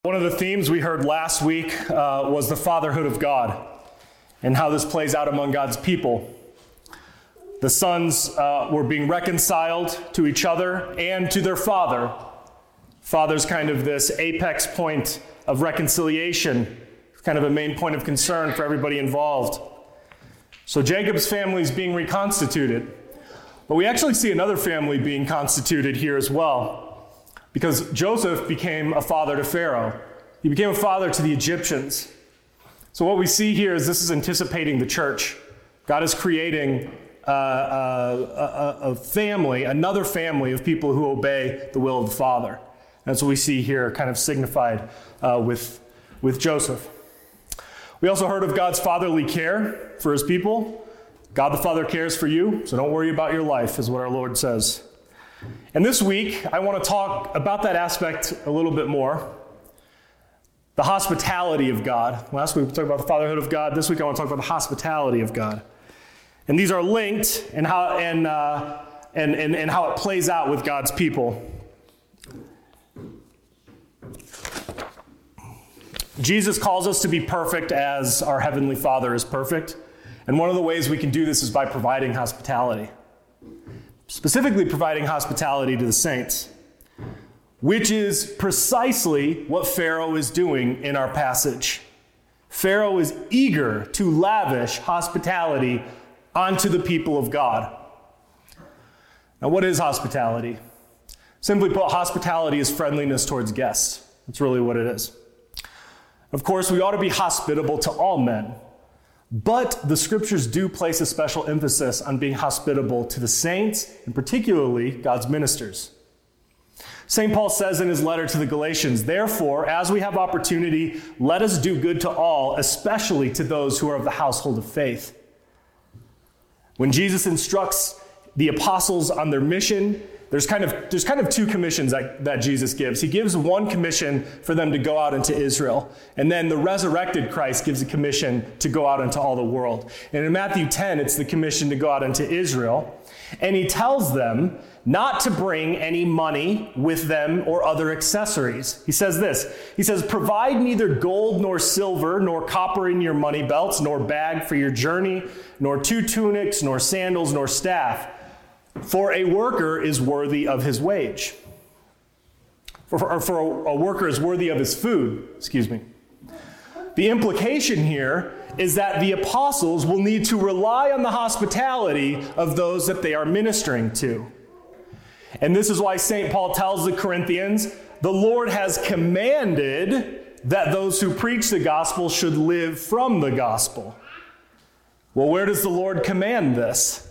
One of the themes we heard last week was the fatherhood of God and how this plays out among God's people. The sons were being reconciled to each other and to their father. Father's kind of this apex point of reconciliation, kind of a main point of concern for everybody involved. So Jacob's family is being reconstituted. But we actually see another family being constituted here as well. Because Joseph became a father to Pharaoh. He became a father to the Egyptians. So what we see here is this is anticipating the church. God is creating a family, another family of people who obey the will of the Father. That's what we see here kind of signified with Joseph. We also heard of God's fatherly care for his people. God the Father cares for you, so don't worry about your life, is what our Lord says. And this week, I want to talk about that aspect a little bit more. The hospitality of God. Last week we talked about the fatherhood of God. This week I want to talk about the hospitality of God. And these are linked in how and how it plays out with God's people. Jesus calls us to be perfect as our Heavenly Father is perfect. And one of the ways we can do this is by providing hospitality. Specifically providing hospitality to the saints, which is precisely what Pharaoh is doing in our passage. Pharaoh is eager to lavish hospitality onto the people of God. Now, what is hospitality? Simply put, hospitality is friendliness towards guests. That's really what it is. Of course, we ought to be hospitable to all men. But the scriptures do place a special emphasis on being hospitable to the saints, and particularly God's ministers. St. Paul says in his letter to the Galatians, "Therefore, as we have opportunity, let us do good to all, especially to those who are of the household of faith." When Jesus instructs the apostles on their mission, there's kind of two commissions that Jesus gives. He gives one commission for them to go out into Israel. And then the resurrected Christ gives a commission to go out into all the world. And in Matthew 10, it's the commission to go out into Israel. And he tells them not to bring any money with them or other accessories. He says this. He says, "Provide neither gold nor silver, nor copper in your money belts, nor bag for your journey, nor 2 tunics, nor sandals, nor staff. For a worker is worthy of his wage." For a worker is worthy of his food, The implication here is that the apostles will need to rely on the hospitality of those that they are ministering to. And this is why St. Paul tells the Corinthians, the Lord has commanded that those who preach the gospel should live from the gospel. Well, where does the Lord command this?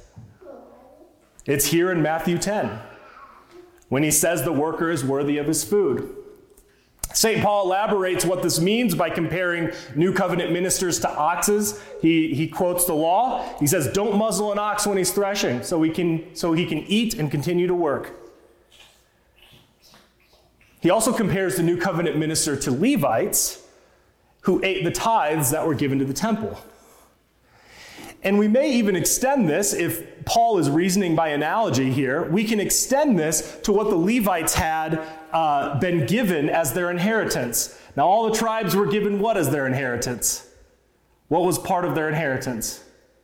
It's here in Matthew 10, when he says the worker is worthy of his food. St. Paul elaborates what this means by comparing New Covenant ministers to oxes. He quotes the law. He says, "Don't muzzle an ox when he's threshing, so he can eat and continue to work." He also compares the New Covenant minister to Levites who ate the tithes that were given to the temple. And we may even extend this, if Paul is reasoning by analogy here, we can extend this to what the Levites had been given as their inheritance. Now, all the tribes were given what as their inheritance? What was part of their inheritance?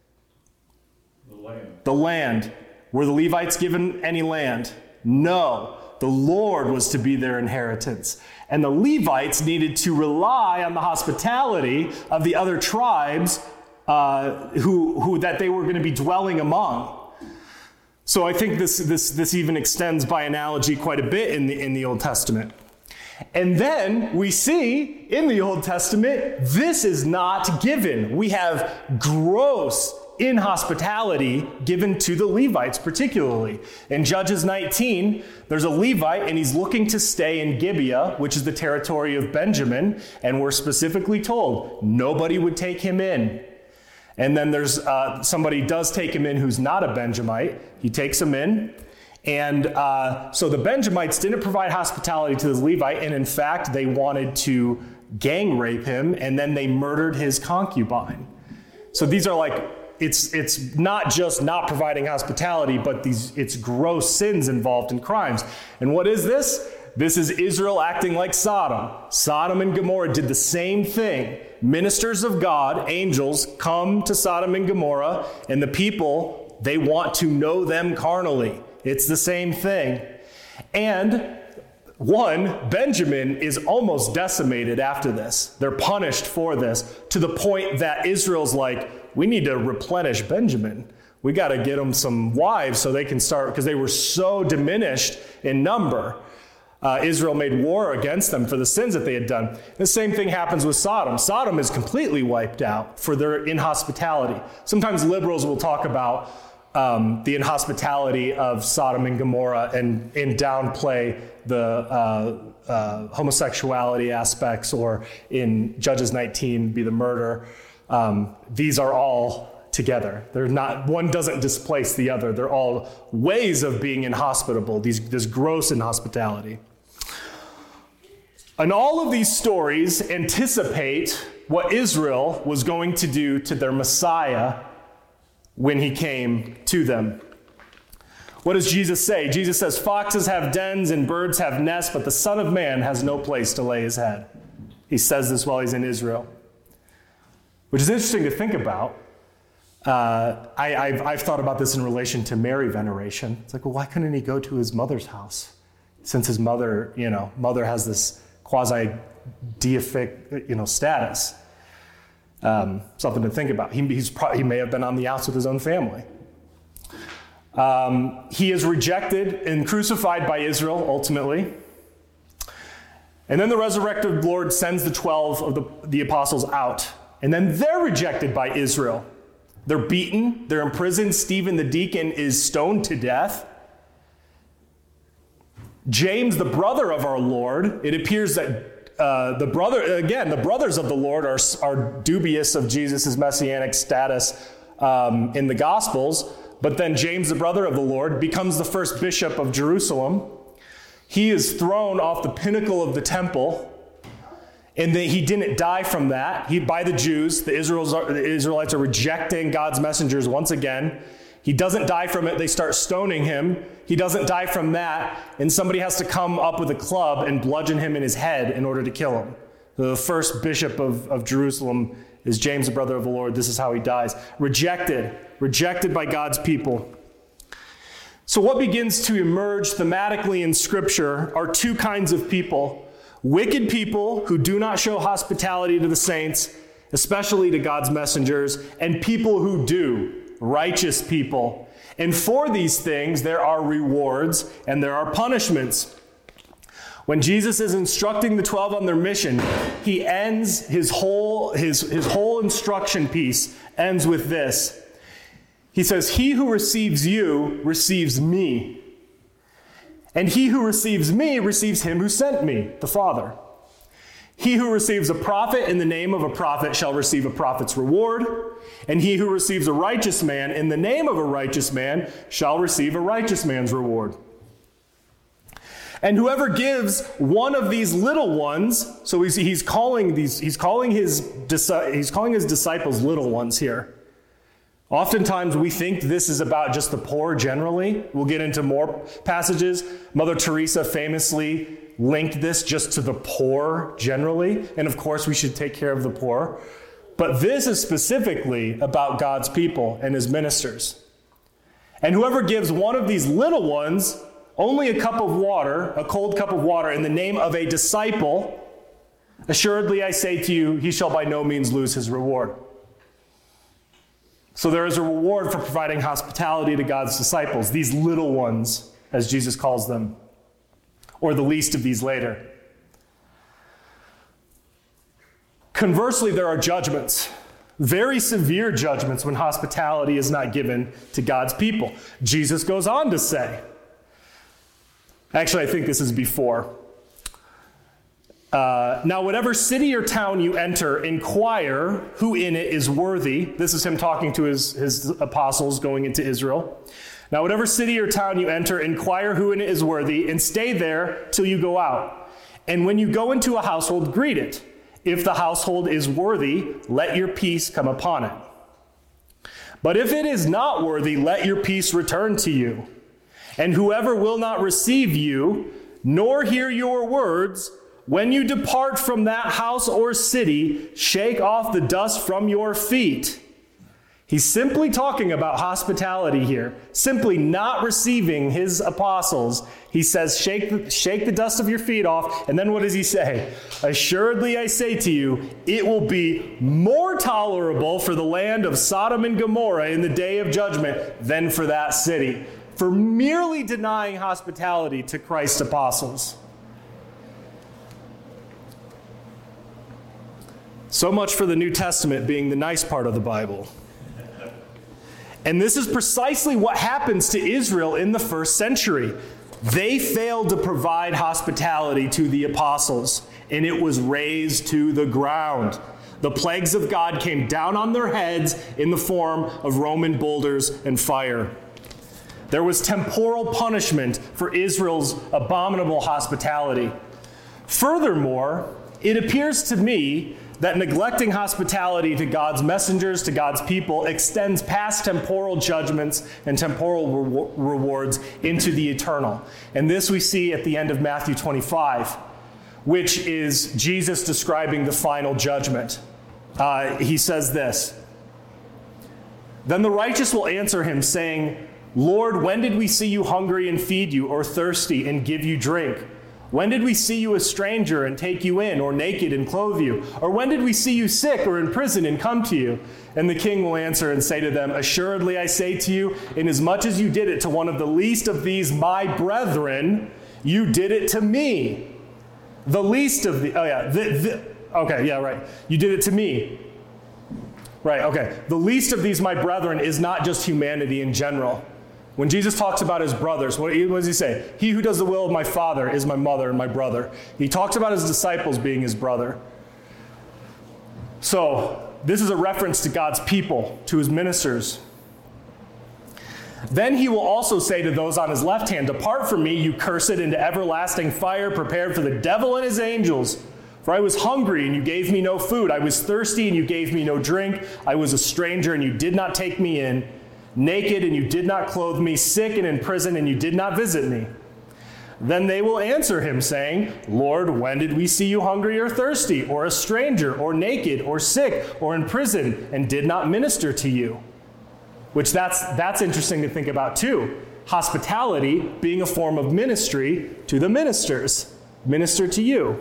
The land. Were the Levites given any land? No. The Lord was to be their inheritance. And the Levites needed to rely on the hospitality of the other tribes who that they were going to be dwelling among. So I think this even extends by analogy quite a bit in the Old Testament. And then we see in the Old Testament, this is not given. We have gross inhospitality given to the Levites particularly. In Judges 19, there's a Levite and he's looking to stay in Gibeah, which is the territory of Benjamin, and we're specifically told nobody would take him in. And then there's somebody does take him in who's not a Benjamite. He takes him in. And so the Benjamites didn't provide hospitality to the Levite. And in fact, they wanted to gang rape him. And then they murdered his concubine. So these are like, it's not just not providing hospitality, but it's gross sins involved in crimes. And what is this? This is Israel acting like Sodom. Sodom and Gomorrah did the same thing. Ministers of God, angels, come to Sodom and Gomorrah, and the people, they want to know them carnally. It's the same thing. And Benjamin is almost decimated after this. They're punished for this to the point that Israel's like, we need to replenish Benjamin. We got to get them some wives so they can start, because they were so diminished in number. Israel made war against them for the sins that they had done. The same thing happens with Sodom. Sodom is completely wiped out for their inhospitality. Sometimes liberals will talk about the inhospitality of Sodom and Gomorrah and downplay the homosexuality aspects, or in Judges 19 be the murder. These are all together. They're not, one doesn't displace the other. They're all ways of being inhospitable, this gross inhospitality. And all of these stories anticipate what Israel was going to do to their Messiah when he came to them. What does Jesus say? Jesus says, foxes have dens and birds have nests, but the Son of Man has no place to lay his head. He says this while he's in Israel, which is interesting to think about. I've thought about this in relation to Mary veneration. It's like, well, why couldn't he go to his mother's house? Since his mother has this quasi-deific, status. Something to think about. He may have been on the outs with his own family. He is rejected and crucified by Israel, ultimately. And then the resurrected Lord sends the 12 of the apostles out. And then they're rejected by Israel. They're beaten. They're imprisoned. Stephen the deacon is stoned to death. James, the brother of our Lord, it appears that the brothers of the Lord are dubious of Jesus' messianic status in the Gospels. But then James, the brother of the Lord, becomes the first bishop of Jerusalem. He is thrown off the pinnacle of the temple. And he didn't die from that. By the Jews, the Israelites are rejecting God's messengers once again. He doesn't die from it. They start stoning him. He doesn't die from that. And somebody has to come up with a club and bludgeon him in his head in order to kill him. The first bishop of Jerusalem is James, the brother of the Lord. This is how he dies. Rejected by God's people. So what begins to emerge thematically in Scripture are two kinds of people. Wicked people who do not show hospitality to the saints, especially to God's messengers, and people who do, righteous people. And for these things, there are rewards and there are punishments. When Jesus is instructing the 12 on their mission, he ends his whole instruction piece ends with this. He says, "He who receives you receives me. And he who receives me receives him who sent me, the Father. He who receives a prophet in the name of a prophet shall receive a prophet's reward. And he who receives a righteous man in the name of a righteous man shall receive a righteous man's reward. And whoever gives one of these little ones," so he's calling his disciples little ones here. Oftentimes we think this is about just the poor generally. We'll get into more passages. Mother Teresa famously linked this just to the poor generally. And of course we should take care of the poor. But this is specifically about God's people and his ministers. "And whoever gives one of these little ones only a cup of water, a cold cup of water, in the name of a disciple, assuredly I say to you, he shall by no means lose his reward." So there is a reward for providing hospitality to God's disciples, these little ones, as Jesus calls them, or the least of these later. Conversely, there are judgments, very severe judgments when hospitality is not given to God's people. Jesus goes on to say, actually, I think this is before. "Now, whatever city or town you enter, inquire who in it is worthy." This is him talking to his apostles going into Israel. "Now, whatever city or town you enter, inquire who in it is worthy, and stay there till you go out. And when you go into a household, greet it. If the household is worthy, let your peace come upon it. But if it is not worthy, let your peace return to you. And whoever will not receive you, nor hear your words, when you depart from that house or city, shake off the dust from your feet. He's simply talking about hospitality here, simply not receiving his apostles. He says, shake the dust of your feet off. And then what does he say? Assuredly, I say to you, it will be more tolerable for the land of Sodom and Gomorrah in the day of judgment than for that city, for merely denying hospitality to Christ's apostles. So much for the New Testament being the nice part of the Bible. And this is precisely what happens to Israel in the first century. They failed to provide hospitality to the apostles, and it was razed to the ground. The plagues of God came down on their heads in the form of Roman boulders and fire. There was temporal punishment for Israel's abominable hospitality. Furthermore, it appears to me that neglecting hospitality to God's messengers, to God's people, extends past temporal judgments and temporal rewards into the eternal. And this we see at the end of Matthew 25, which is Jesus describing the final judgment. He says this, "Then the righteous will answer him, saying, Lord, when did we see you hungry and feed you, or thirsty and give you drink? When did we see you a stranger and take you in, or naked and clothe you? Or when did we see you sick or in prison and come to you?" And the king will answer and say to them, "Assuredly I say to you, inasmuch as you did it to one of the least of these my brethren, you did it to me." The least of the, you did it to me. Right, okay. The least of these my brethren is not just humanity in general. When Jesus talks about his brothers, what does he say? He who does the will of my Father is my mother and my brother. He talks about his disciples being his brother. So, this is a reference to God's people, to his ministers. Then he will also say to those on his left hand, "Depart from me, you cursed, into everlasting fire prepared for the devil and his angels. For I was hungry, and you gave me no food. I was thirsty, and you gave me no drink. I was a stranger, and you did not take me in. Naked, and you did not clothe me. Sick and in prison, and you did not visit me." Then they will answer him, saying, "Lord, when did we see you hungry or thirsty, or a stranger, or naked, or sick, or in prison, and did not minister to you?" Which that's interesting to think about too. Hospitality being a form of ministry to the ministers. Minister to you.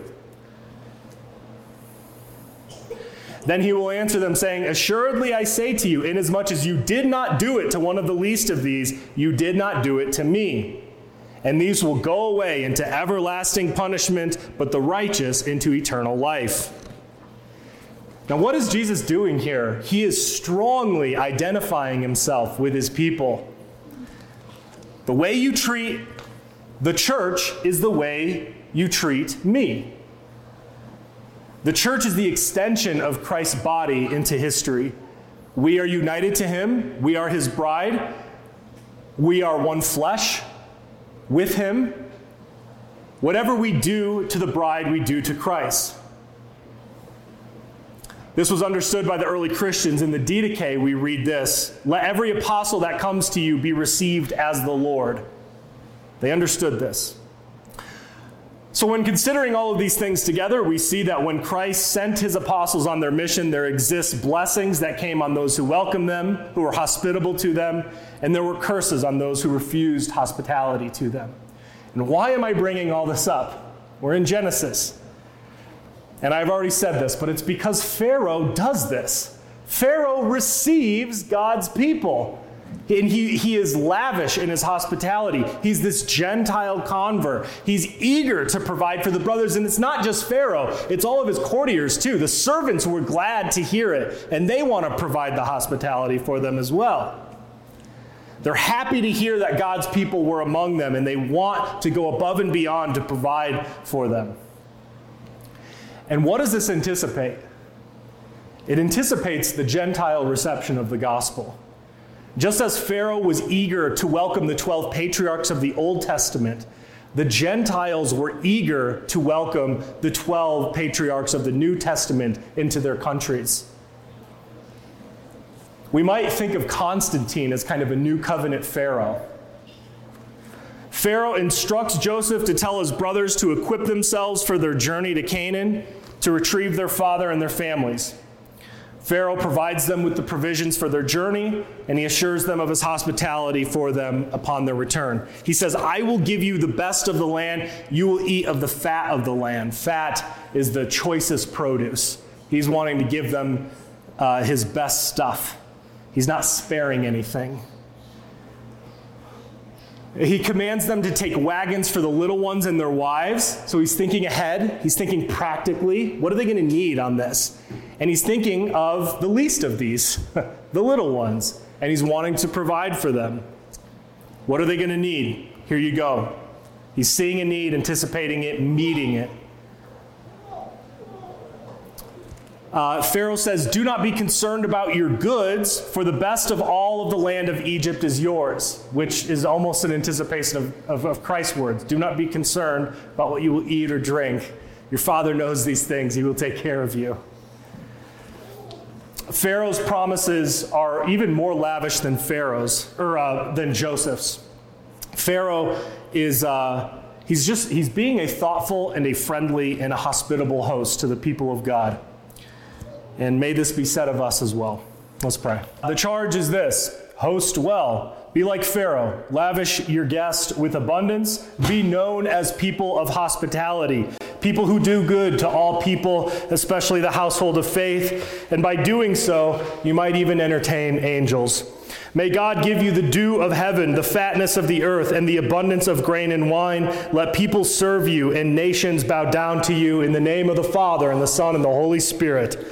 Then he will answer them, saying, "Assuredly I say to you, inasmuch as you did not do it to one of the least of these, you did not do it to me. And these will go away into everlasting punishment, but the righteous into eternal life." Now, what is Jesus doing here? He is strongly identifying himself with his people. The way you treat the church is the way you treat me. The church is the extension of Christ's body into history. We are united to him. We are his bride. We are one flesh with him. Whatever we do to the bride, we do to Christ. This was understood by the early Christians. In the Didache, we read this: "Let every apostle that comes to you be received as the Lord." They understood this. So when considering all of these things together, we see that when Christ sent his apostles on their mission, there exists blessings that came on those who welcomed them, who were hospitable to them, and there were curses on those who refused hospitality to them. And why am I bringing all this up? We're in Genesis. And I've already said this, but it's because Pharaoh does this. Pharaoh receives God's people. And he is lavish in his hospitality. He's this Gentile convert. He's eager to provide for the brothers. And it's not just Pharaoh. It's all of his courtiers too. The servants were glad to hear it. And they want to provide the hospitality for them as well. They're happy to hear that God's people were among them. And they want to go above and beyond to provide for them. And what does this anticipate? It anticipates the Gentile reception of the gospel. Just as Pharaoh was eager to welcome the 12 patriarchs of the Old Testament, the Gentiles were eager to welcome the 12 patriarchs of the New Testament into their countries. We might think of Constantine as kind of a new covenant Pharaoh. Pharaoh instructs Joseph to tell his brothers to equip themselves for their journey to Canaan to retrieve their father and their families. Pharaoh provides them with the provisions for their journey, and he assures them of his hospitality for them upon their return. He says, I will give you the best of the land. You will eat of the fat of the land. Fat is the choicest produce. He's wanting to give them his best stuff. He's not sparing anything. He commands them to take wagons for the little ones and their wives. So he's thinking ahead. He's thinking practically. What are they going to need on this? And he's thinking of the least of these, the little ones. And he's wanting to provide for them. What are they going to need? Here you go. He's seeing a need, anticipating it, meeting it. Pharaoh says, do not be concerned about your goods, for the best of all of the land of Egypt is yours, which is almost an anticipation of Christ's words. Do not be concerned about what you will eat or drink. Your Father knows these things. He will take care of you. Pharaoh's promises are even more lavish than than Joseph's. Pharaoh is he's being a thoughtful and a friendly and a hospitable host to the people of God. And may this be said of us as well. Let's pray. The charge is this: host well. Be like Pharaoh. Lavish your guest with abundance. Be known as people of hospitality. People who do good to all people, especially the household of faith. And by doing so, you might even entertain angels. May God give you the dew of heaven, the fatness of the earth, and the abundance of grain and wine. Let people serve you and nations bow down to you in the name of the Father and the Son and the Holy Spirit.